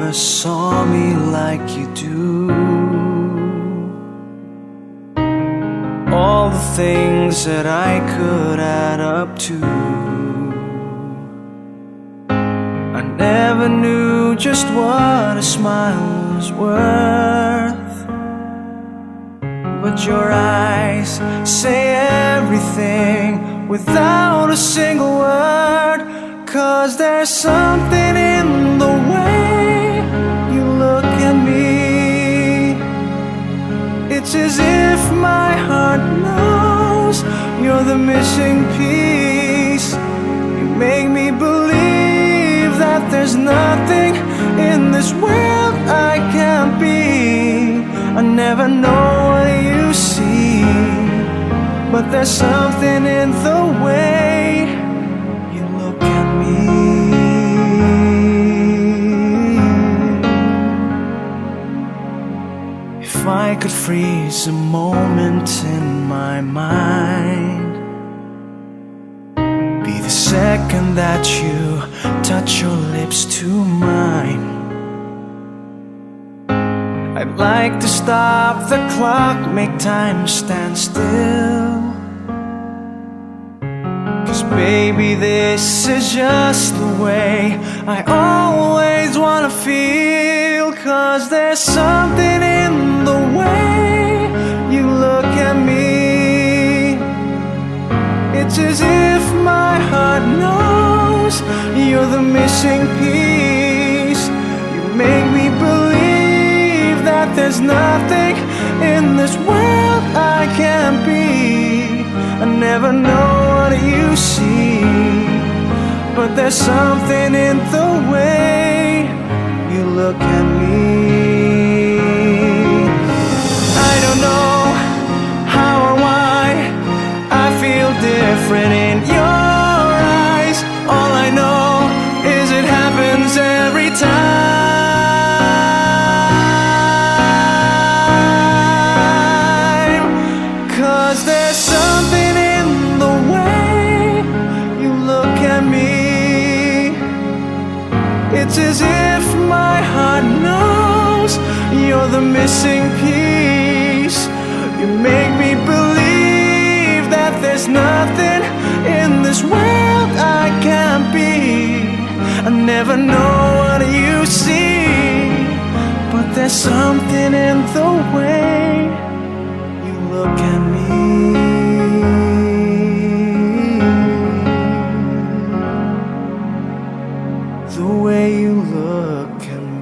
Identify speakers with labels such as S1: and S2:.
S1: never saw me like you do. All the things that I could add up to, I never knew just what a smile was worth. But your eyes say everything without a single word. 'Cause there's something in the way you look at me. It's as if my heart knows you're the missing piece. You make me believe that there's nothing in this world I can't be. I never know what you see, but there's something in the way you look at me. If I could freeze a moment in my mind, be the second that you touch your lips to mine. I'd like to stop the clock, make time stand still. 'Cause baby, this is just the way I always wanna feel. 'Cause there's something in the way you look at me. It's as if my heart knows you're the missing piece. You make me believe that there's nothing in this world I can't be. I never know what you see, but there's something in the way you look at me. I don't know how or why I feel different in your eyes. All I know is it happens every time. 'Cause there's something in the way you look at me. It's as if my heart knows you're the missing piece. You make me believe that there's nothing in this world I can't be. I never know what you see, but there's something in the way you look at me. The way you look at me.